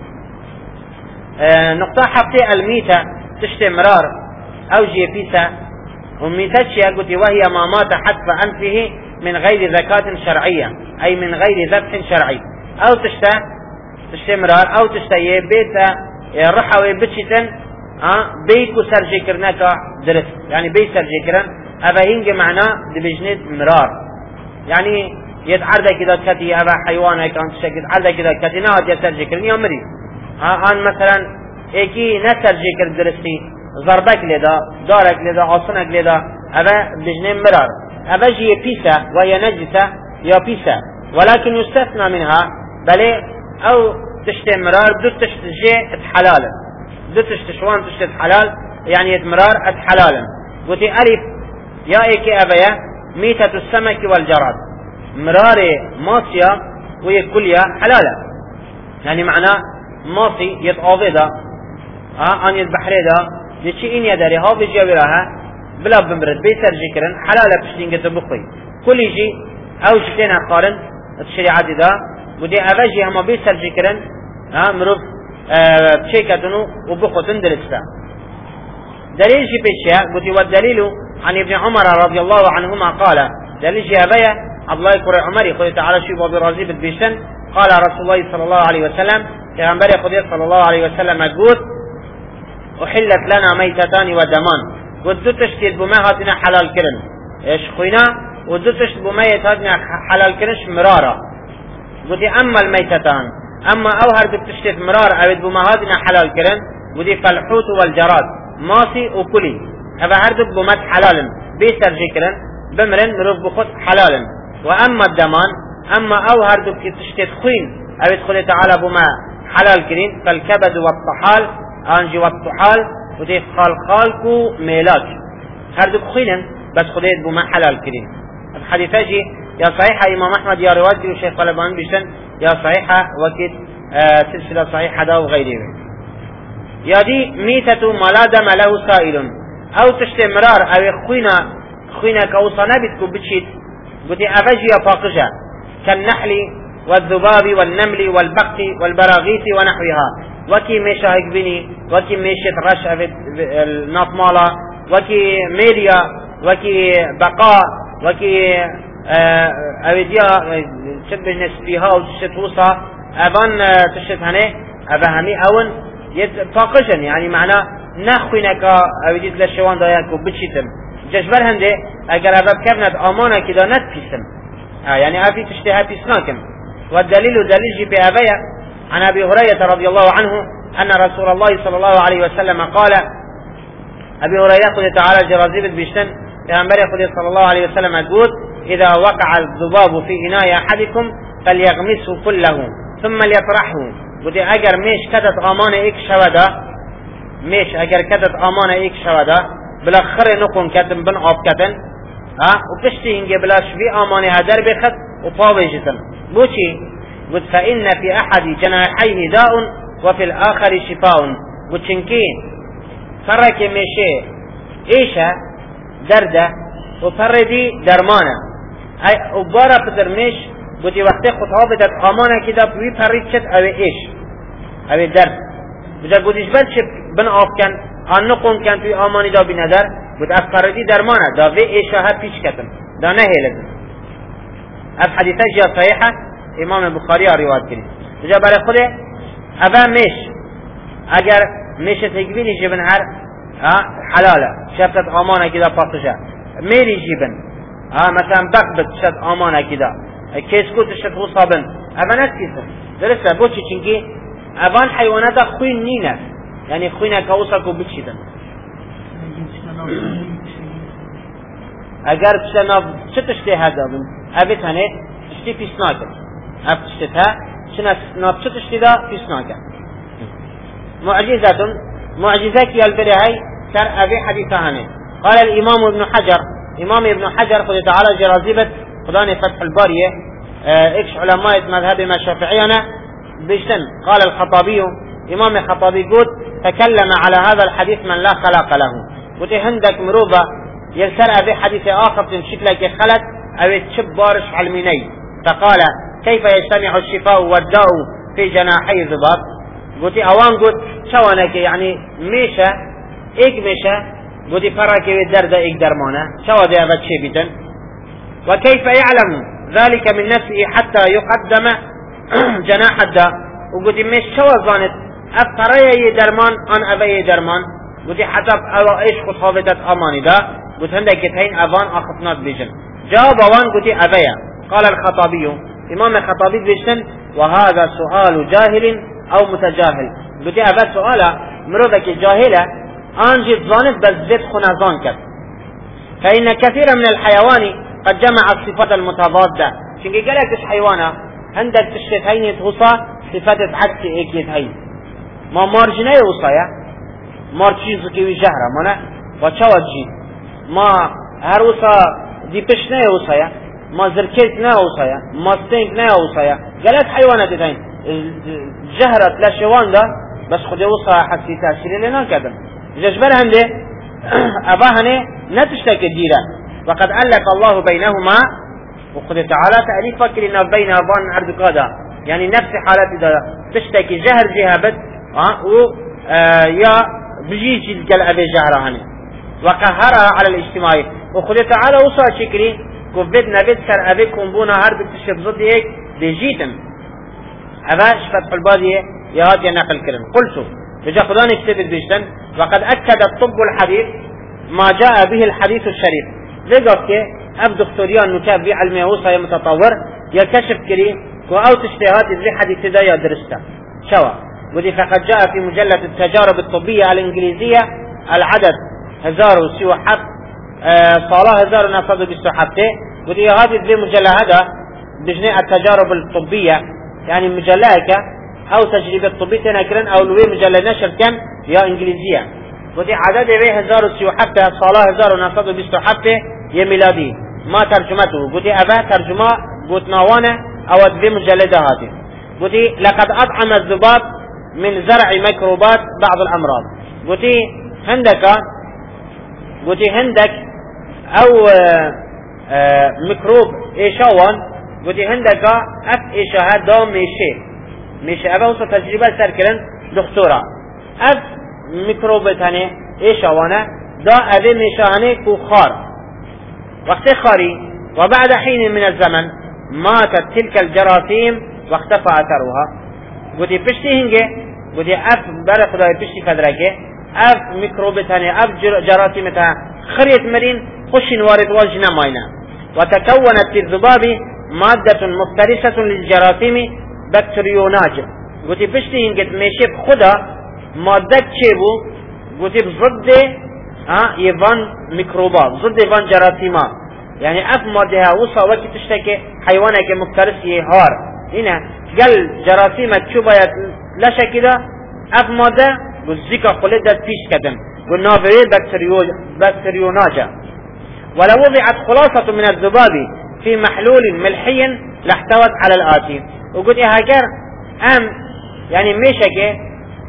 نقطة حقي الميتة تشتي مرار او جي بيسة وميتتشي قلت وهي ما مات حتف انفه من غير زكاة شرعية أي من غير ذبح شرعي أو تشتا تشتمرار أو تشتا بيتا رحوي بتشتن أه بيكو سرجي كرناكا درس يعني بي سرجي كرن أبا هنج معنا دبجنيد مرار يعني يتعرض كذا كتي أبا حيوانا كان تشتا يتعرض كذا كتي نهاد يسرجي كرن يومري أه أن مثلا إيكي نسرجي كرن درسي ضربك لدا دارك لدا عصنك لدا أبا بجنين مرار أبجي بيسة وهي نجسة يا بيسة ولكن يستثنى منها بل أو تشتي مرار دو تشتجي حلالا دو تشتشوان تشتي حلال يعني مرار حلالا قلت ألف يا إيكي أبيا ميتة السمك والجراد مرار ماصية ويكليا حلالا يعني معناه ماصي يتعوضها ها أن يتبحريدا لشي إن يدري ها بجاوراها بلا بمرد بيسر جيكرن حلالة بشتين قد بخوي كل يجي او شتين قارن الشريعة دا ودي اوجي هما بيسر جيكرن ها مروف اه بشيكتنو وبخوتن درستا دليل جي بيشيا ودي والدليل عن ابن عمر رضي الله عنهما قال دليل جي ابايا عبد الله يقول عمري قلت تعالى شيء بابي رازي بتبيشن قال رسول الله صلى الله عليه وسلم كان بري قدير صلى الله عليه وسلم قلت احلت لنا ميتتان ودمان ودو تشتيد بما هاتنا حلال كرن ايش خوينا ودو تشتيد بما هاتنا حلال كرنش مرارا ودي اما الميتتان اما او هردو تشتيد مرار او بما هاتنا حلال كرن ودي فالحوت والجراد ماسي وكلي هذا هردو بما حلال بيسر جكرن بمرن مروف بخط حلالا. واما الدمان اما او هردو تشتيد خوين او ادخل تعالى بما حلال كرين فالكبد والطحال انجي والطحال ودي خال خالكو ميلاك هردو بخيلن بس خديت بما حلال كريم. الحديث اجي يا صحيحة امام احمد يا روايتي وشيخ طلبان بيشن يا صحيحة وكت آه سلسلة صحيحة دا وغيره. يا دي ميتة ما لا دم له سائل او تشتمرار او خوينا خوينا كوصنا بتكو بتشيت قلت افجي يا فاقجة كالنحل والذباب والنمل والبق والبراغيث ونحوها وكي ميشا هكبيني وكي ميشة رش الناط مالا وكي ميريا وكي بقاء وكي أوديا تشبه نسبيها وتشت وصا أبان تشت هني أبا همي أون يتفاقشن يعني معناه نخوينك أوديت للشوان داياكو بتشتم جشبر هندي أجر أبا بكبنت أمانة كده نتفسم يعني أفي تشتها بيسناكم. والدليل دليل جي بأبايا عن أبي هريرة رضي الله عنه أن رسول الله صلى الله عليه وسلم قال أبي هريرة قل تعالى جرازيب بيشتن لأنبري صلى الله عليه وسلم يقول إذا وقع الذباب في إناء أحدكم فليغمسه كله ثم ليطرحه. قلت أجر ميش كتت أمانة إيك شودا ميش أجر كتت أمانة إيك شودا بالأخر نقوم كتن بن عب كتن ها وبتشتي إنجي بلاش في أمانة هدر بخت وطاوي جتن بوشي قلت فإن في أحد جناحيه داء وفي الآخر شفاء. وچنكي فرق ميشه ايشه درده وفردي درمانه اي وبارا بدرمش بودي وقت خطابه داد آمانه كده بوي فريد شد او ايش او درد بودي بوديش بل شب بن آف كان آنقون كان توي آماني دا بندر بود افردي درمانه دا وي ايشه ها پیش کتن دا نه لازم. اف حديثه جا صحيحه امام البخاري روایت کرد. بجا برای خود اول مش اگر مش تکبیری جبن هر حلاله شفت آمانه كده پاکشه میری جبن مثلا بقبت شد آمانه كده کسکوت شد حسابن اول نسکیسن درسته بوچی چنگی اول حیوانات خوین نینه یعنی خوینه که اوسا کو بچیدن اگر پشت ناف چه تشتی هدا بن اوی تنه تشتی پیس ناکن اف تشتی تا چه ناف چه تشتی دا پیس ناکن. معجزة معجزة يالبري هاي سر أبي حديثة هني. قال الإمام ابن حجر إمام ابن حجر خذ تعالى جرازيبة خذاني فتح البارية اه إكش علماء مذهب ما شافعينا بيشتن. قال الخطابي إمام الخطابي قد تكلم على هذا الحديث من لا خلاق له. قلت عندك مروبة يسر أبي حديث آخر تنشك لك خلت أو تشب بارش علميني فقال كيف يجتمع الشفاء والداء في جناحي الذباب. قلت اوان قلت شوانك يعني ميشة ايك ميشة قلت فراك الدرد ايك درمانة شو دي ابد شي بيتن. وكيف يعلم ذلك من نفسه حتى يقدم جناح الداء. وقلت ميش شو ظانت افرايا درمان ان ابي درمان قلت حتى او ايش خطابتت اماني دا قلت هندك يتهين اوان اخطنات بيجن جواب اوان قلت ابيا. قال الخطابي امام الخطابي بيجن وهذا سؤال جاهل او متجاهل. قلت اول سؤاله مروفك جاهله انجي ظانت بس زيت خنازان كد فإن كثيرا من الحيوان قد جمع الصفات المتضادة. شنكي قالك حيوانا عندك تشتهين يتغصى صفات عكس ايك يتهين ما مارجنه يوصايا مارجيزو كيوي جهرة مانا وچاوات جيد ما هروسا دي پشنه يوصايا ما زركيت نه يوصايا ما ستنك نه يوصايا قالك حيوانات يتهين جهرت لشوان ده بس خود وصا حسي تأثير لنا كذا ججبر هنده أبا هنه نتشتك ديرا وقد ألف الله بينهما وخد تعالى تأليف فكر إن بين أبان عرض قادة يعني نفس حالة ده تشتكي جهر جهابت اه و اه يا بجيج الجل أبي جهر هنه وقهرها على الاجتماعي وخد تعالى وصا شكري كفبت نبت سر أبي كنبونا هرب تشتك ضد هيك بجيتم أباش فتح البادية يهات ينقل كرن. قلت رجا خداني كتبت بيشتن وقد أكد الطب الحديث ما جاء به الحديث الشريف. لقد كي أب دكتوريان متابع علمي وصا متطور يكشف كري وأو تشتهات ذي حديث دا يدرسته شوا. ودي فقد جاء في مجلة التجارب الطبية الإنجليزية العدد هزار وسوى حق اه صلاة هزار نفذ بالصحابته. ودي هذه ذي مجلة هذا بجناء التجارب الطبية يعني مجلة او تجربة طبية نكرن او لوي مجلة نشر كم يا انجليزية. ودي عدد به هزار وسيو حتى صلاة هزار ونصد وبستو حتى يا ميلادي ما ترجمته. ودي ابا ترجمة قلت نوانا او ادبي مجلدة هذه. ودي لقد اطعم الذباب من زرع ميكروبات بعض الامراض. ودي هندك ودي هندك او آآ آآ ميكروب ايشوان ودي هندك اف ايشاها دام ميشي ميشي ابا وصل تجربة سركرن دكتورة اف ميكروب تاني ايشاوانا دا ابي ميشاهاني كو خار وقت خاري وبعد حين من الزمن ماتت تلك الجراثيم واختفى اثرها. ودي بشتي هنجي ودي اف بلا خداي بشتي فدركه اف ميكروب تاني اف جراثيم تا خريت مرين خشن وارد وجنا ماينا وتكونت في الذباب مادة مفترسة للجراثيم بكتريوناج. قلت بشتي هنجت ميشي بخدا مادة تشيبو قلت بضد اه يفان ميكروبات ضد يفان جراثيمات يعني اف مادها وصا وقت تشتكي حيوانك مفترس يهار هنا قال جراثيمة تشوبها لشا كده اف مادة والزيكا خلدت فيش كدم والنافرين بكتريوناجا. ولو وضعت خلاصة من الذباب في محلول ملحي لاحتوت على الآتي. وقلت هاجر ام يعني ميشك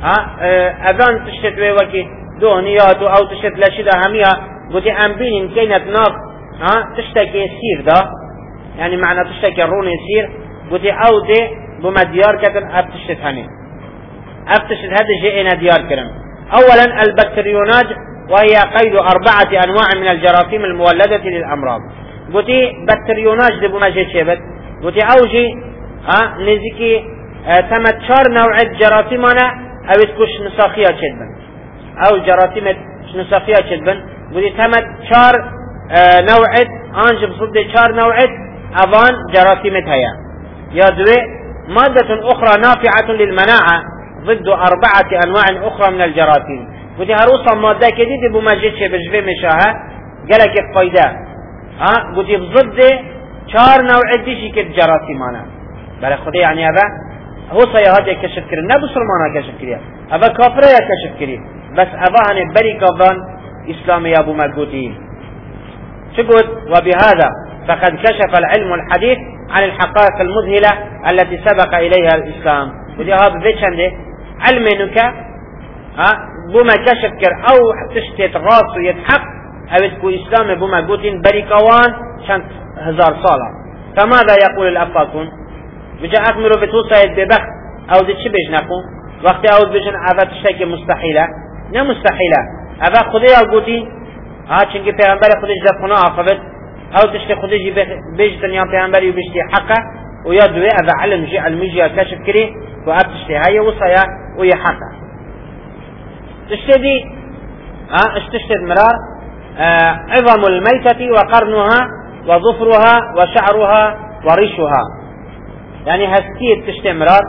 اذان تشت وكي دهنيات او تشت لشده هميها قلتي امبين كينت ناف تشتكي سير دا يعني معنى تشتكي الرون يسير قلتي او دي بما ديار كتن ابتشت هني ابتشت هذا جئنا ديار كرم. اولا البكتريونات وهي قيد اربعة انواع من الجراثيم المولدة للامراض. قلتي بكتريونات دي بما جي شبت قلتي اوجي ها نزيكي اه تمت شار نوع جراثيمنا او اسكوش نساخية شدبن او جراثيم نساخية شدبن قلتي تمت شار اه نوع انج بصد شار نوع اظان جراثيمتها يا دوي مادة اخرى نافعة للمناعة ضد اربعة انواع اخرى من الجراثيم. قلتي هروسا مادة كديدي بما جيتش بجبه مشاها قالك الفايدة ها قلتي بضد شار نوع ديشي كد جراثيمانا بل خدي يعني هذا هو صياد يكشف كريم لا بسلمانا كشف كريم هذا كافر يكشف كريم بس هذا هن بري كافران إسلامي يا أبو مجودين شقول. وبهذا فقد كشف العلم الحديث عن الحقائق المذهلة التي سبق إليها الإسلام. ودي هذا ذي عنده علم إنك ها بما كشف كر أو تشتت راس يتحق أو تكون إسلام أبو مجودين بري كوان شان هزار صالة. فماذا يقول الأفاقون؟ بجا أكملوا بتوصيد ببخت أو دي تشبج نقو وقت أو بجن أفا تشتكي مستحيلة نا مستحيلة أفا خذي أقوتي ها چنكي پیغمبر خودش در خونه آفبت أو تشتي خودش بيجتن يا پیغمبر وبيشتي حقه ويا دوي أفا علم جي علمي جي كشف كري وأب تشتي هاي وصيا ويا حقه تشتي دي ها اشتشتد مرار اه عظم الميتة وقرنها وظفرها وشعرها وريشها يعني هستيت تشتمرار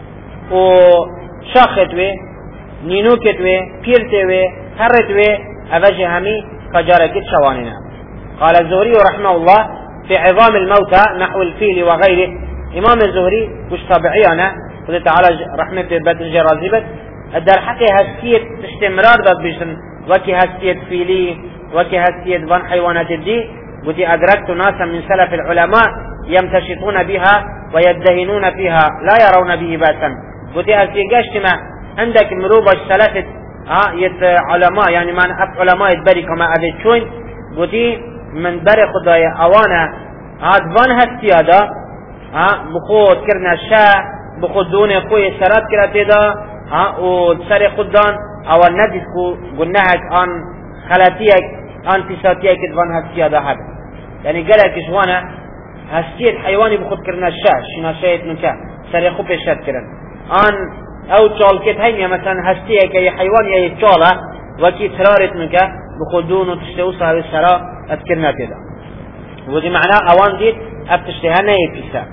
وشاخت وي نينوكت وي بيرت وي هرت وي أفجه همي فجاركت شواننا. قال الزهري رحمه الله في عظام الموتى نحو الفيل وغيره. إمام الزهري وش طبيعينا قلت تعالى رحمة بيت الجرازبت الدار حقي هستيت تشتمرار ضد بيشن وكي هستيت فيلي وكي هستيت بان حيوانات الدي. قلت أدركت ناسا من سلف العلماء يمتشطون بها ويدهنون فيها لا يرون به بأسا. قلت أسيقاشتما عندك مروبة ثلاثة ها يت علماء يعني ما أف علماء يتبري كما أذي شوين. قلت من بري خدايا أوانا هاد فان هستيادا ها بخود كرنا الشاء بخود دوني قوي سرات كراتيدا ها وتسري خدان أو الندسكو قلناهك عن خلاتيك عن تساتيك فان هستيادا هذا يعني قالك شوانا هستيت حيواني بخود كرنا الشاة شنا شايت منك سري خوب الشاة كرن آن او تشال كت هينيا مثلا هستيك اي حيوان اي تشالة وكي ترارت منك بخودون وتشتوصها بالسراء اذكرنا كده ودي معناه اوان ديت ابتشتهانا يبسا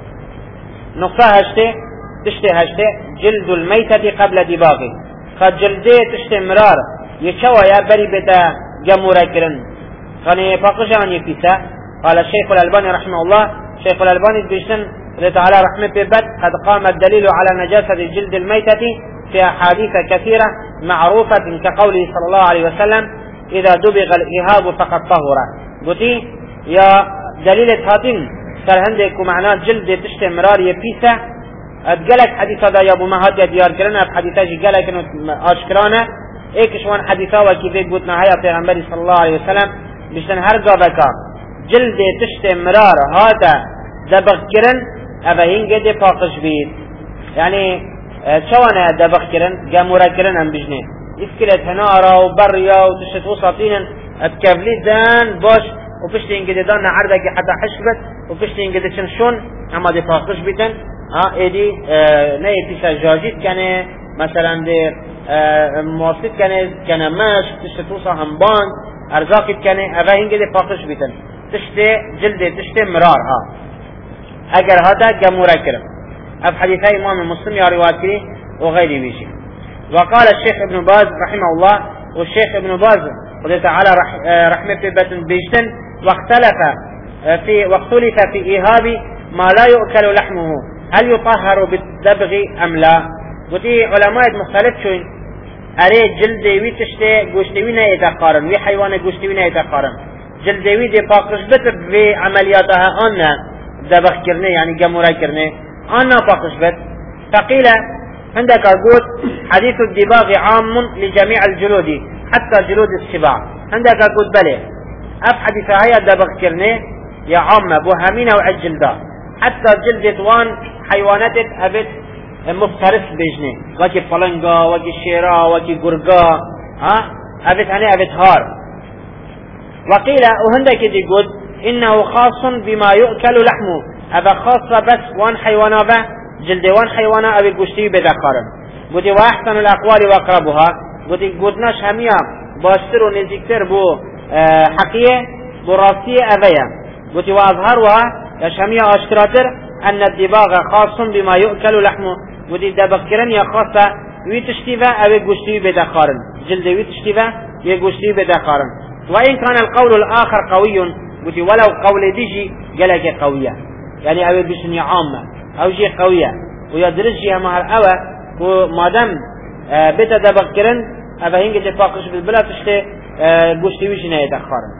نقطة هشته تشته هشته جلد الميتة قبل دباغه قد جلده تشته مرار يشوى يا بري بدا جمورا كرن خاني فاقشان يبسا. قال الشيخ الألباني رحمه الله شيخ الألباني بيشن تعالى رحمه ببت قد قام الدليل على نجاسة الجلد الميتة في أحاديث كثيرة معروفة كقوله صلى الله عليه وسلم إذا دبغ الإهاب فقد طهر. قلتي يا دليل هاتين صار عندك معناه جلد تشتي مرار يبيسة اتقالك حديث هذا يا أبو مهات يا ديار كرنا بحديثاجي قالك إنه أشكرانا إيك شوان حديثا وكيف قلتنا هيا پیغمبر صلى الله عليه وسلم بيشتن هرقا بكا جلد تشت مرار هذا دبغ كرن أبهين قد فاقش بيت يعني شوانا دبغ كرن قامورا كرن هم بجنه اسكلت هنارا وبريا وتشت وسطين اتكافلي دان باش وفشتين قد دان عردك حتى حشبت وفشتين قد شنشون اما دي فاقش بيتن ها ايدي اه ناي تيسا جاجيت كان مثلا دي اه مواسط كان كان ماش تشت وسا همبان ارزاقت كان أبهين قد فاقش بيتن تشتي جلد تشتي مرار ها اگر هذا جمورا كرم اف حديث امام مسلم يا رواتي وغيره بيشي. وقال الشيخ ابن باز رحمه الله والشيخ ابن باز قد تعالى رح رحمه بيتن بيشتن واختلف في واختلف في ايهاب ما لا يؤكل لحمه هل يطهر بالدبغ ام لا. قلتي علماء مختلف شوين اري جلد وي تشتي گوشتوي نه يتقارن وي حيوان گوشتوي نه يتقارن جلدوي دي پاکش بت في عملياتها أن دبخ كرنه يعني جمورا كرنه أنا پاکش بت. فقيل عندك أقول حديث الدباغ عام لجميع الجلود حتى جلود السباع. عندك أقول بلي أف حديث هيا دبغ كرني يا عامة بوهمين وعجل دا حتى جلد وان حيوانات أبد مفترس بيجني وكي فلنقا وكي شيرا وكي قرقا ها أبد هني أبد هار. وقيل وهندك يقول إنه خاص بما يؤكل لحمه أبا خاصة بس وان حيوانا به جلد وان حيوانا أبي قشتي بذكارن. قلت وأحسن الأقوال وأقربها قلت قلتناش هميا باشتر ونزيكتر بو أه حقية براسية أبيا. قلت وأظهرها يش هميا أشكراتر أن الدباغ خاص بما يؤكل لحمه. قلت دبكرن يا خاصة ويتشتيفا أبي قشتي بذكارن جلد ويتشتيفا يقشتي بذكارن. وإن كان القول الآخر قوي قلت ولو قول ديجي قالك قوية يعني أبي بسني عامة أو شيء قوية ويدرجها مع الأوى وما دام آه بيتا دبكرن أبا هنجي تفاقش بالبلا تشتي آه قشتي ويشنا يتأخرن.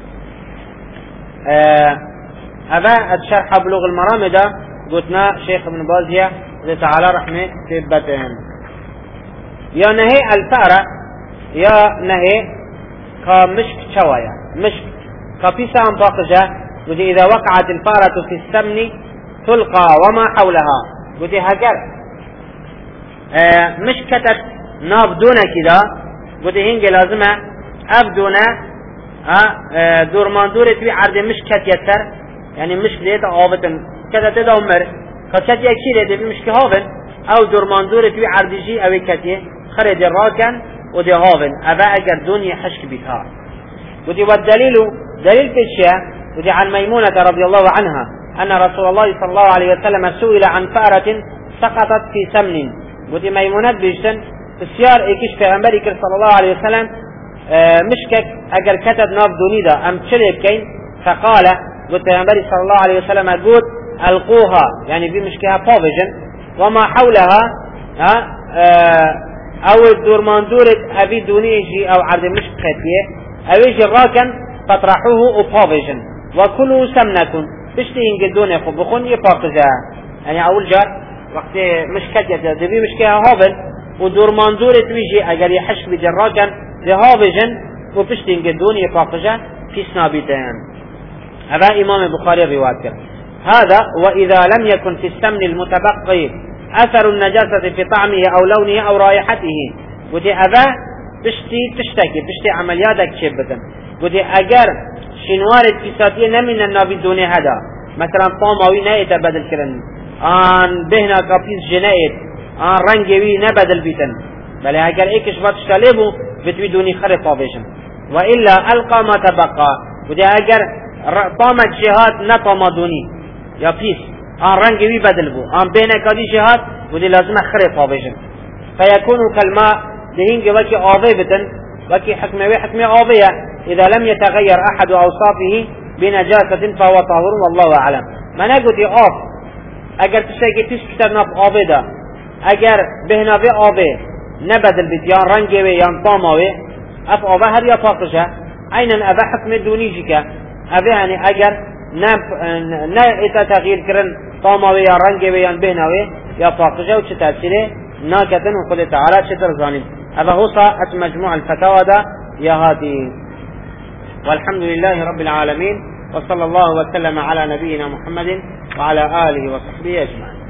آه أبا الشرح بلوغ المرام ده قلتنا شيخ ابن بازية تعالى رحمه في بتهم يا نهي الفأرة يا نهي كمشك شوايا مشك كبيسة عن باقجة ودي إذا وقعت الفأرة في السمن تلقى وما حولها ودي هجر آه مشكتت ناب دون كده ودي هنجي لازمة أبدونا آه آه دور مندورة في عرض مشكت يتر يعني مشك ديتا آبتن كده تدا عمر كشت يكشي دي مشك هاون أو دور مندورة في عرض جي أو كتيه خرج الراكن ودي هاون أبا أجر دنيا حشك بها. ودي والدليل دليل في الشيء ودي عن ميمونة رضي الله عنها أن رسول الله صلى الله عليه وسلم سئل عن فأرة سقطت في سمن. ودي ميمونة بيجتن السيار إيكش في أمريكا صلى الله عليه وسلم آه مشكك أجر كتب ناب دونيدا أم تشلب كين فقال قلت في أمريكا صلى الله عليه وسلم قلت ألقوها يعني بمشكها بوفيجن وما حولها آه آه او الدور مندورة ابي دونيجي او عرض مشك خاتيه او يجي الراكن فطرحوه ابوفيجن وكلوا سمنة تشتين قدون يخو بخون يفاقزها يعني اول جار وقت مشكات يتدبي مشكها هابل ودور مندورة ويجي اگر يحشك بجي الراكن ذهابجن وتشتين قدون يفاقزها في سنابتين. هذا امام البخاري الرواية. هذا واذا لم يكن في السمن المتبقي أثر النجاسة في طعمه أو لونه أو رائحته. ودي أذا تشتي تشتكي تشتي عملياتك شبتا. ودي أجر شنوار اتصالية نمن النبي دون هذا مثلا طعمه نايت بدل كرن آن بهنا كابيس جنايت آن رنجوي نبدل بيتن بل أجر إيكش بتشتلبه بتوي دوني خرق طابشن وإلا ألقى ما تبقى. ودي أجر طعمك جهات نطم دوني يا بيس آن رنجوي بدل بو آن بين كذي جهات ودي لازم خرق طابشن فيكون كالماء دهين وكي آبي بتن وكي حكمة وحكمة آبية إذا لم يتغير أحد أوصافه بنجاسة فهو طاهر والله أعلم. ما نقول آب أجر تشتكي تشكتر نب آبي ده أجر بهنا في آبي نبذ البتيان رنجوي يان طاموي أف آبي هر يفاقشة أين أبا حكم دونيجيك أبي يعني أجر نب نا تغيير كرن طاموي يان رنجوي يان بهناوي يفاقشة وشتأثيره ناكتن وقل تعالى شتر ظالم. هذا هو صاحة مجموع الفتاوى ده يا هادي. والحمد لله رب العالمين وصلى الله وسلم على نبينا محمد وعلى آله وصحبه أجمعين.